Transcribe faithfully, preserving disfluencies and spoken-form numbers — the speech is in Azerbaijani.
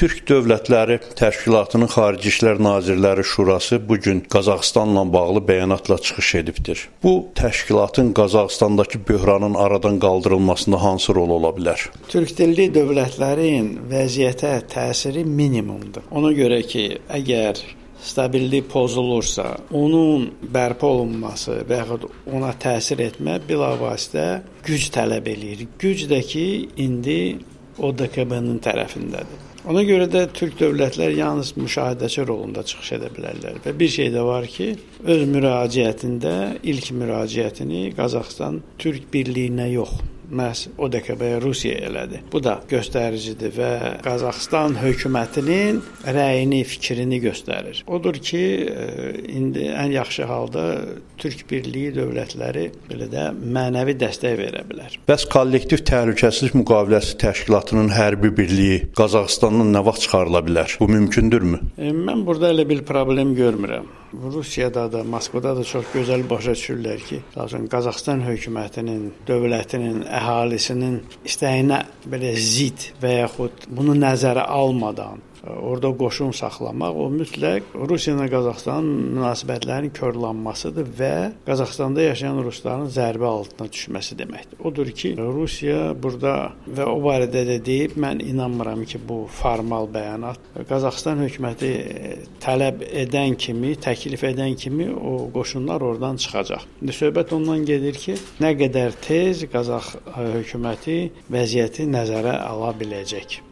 Türk Dövlətləri Təşkilatının Xarici İşlər Nazirləri Şurası bu gün Qazaxıstanla bağlı bəyanatla çıxış edibdir. Bu təşkilatın Qazaxıstandakı böhranın aradan qaldırılmasında hansı rol ola bilər? Türk dilli dövlətlərin vəziyyətə təsiri minimumdur. Ona görə ki, əgər stabillik pozulursa, onun bərpa olunması və yaxud ona təsir etmə bilavasitə güc tələb eləyir. Güc də ki, indi O D K B-nin tərəfindədir. Ona görə də Türk dövlətlər yalnız müşahidəçi rolunda çıxış edə bilərlər. Və bir şey də var ki, öz müraciətində ilk müraciətini Qazaxıstan Türk birliyinə yox, məhz O D K B-yə Rusiya elədi. Bu da göstəricidir və Qazaxıstan hökumətinin rəyini, fikrini göstərir. Odur ki, indi ən yaxşı halda Türk birliyi dövlətləri belə də mənəvi dəstək verə bilər. Bəs kollektiv təhlükəsizlik müqaviləsi təşkilatının hərbi birliyi Qazaxıstandan nə vaxt çıxarıla bilər? Bu mümkündürmü? E, mən burada elə bir problem görmürəm. Rusiyada da, Moskvada da çox gözəl başa düşürlər ki, Qazaxıstan hökumətinin, dövlətinin, əhalisinin istəyinə belə zid və yaxud bunu nəzərə almadan orada qoşun saxlamaq, o mütləq Rusiya ilə Qazaxıstanın münasibətlərinin korlanmasıdır və Qazaxıstanda yaşayan rusların zərbə altına düşməsi deməkdir. Odur ki, Rusiya burada və o barədə də deyib, mən inanmıram ki, bu formal bəyanat. Qazaxıstan hökuməti tələb edən kimi, təklif edən kimi o qoşunlar oradan çıxacaq. İndi söhbət ondan gedir ki, nə qədər tez Qazax hökuməti vəziyyəti nəzərə ala biləcək.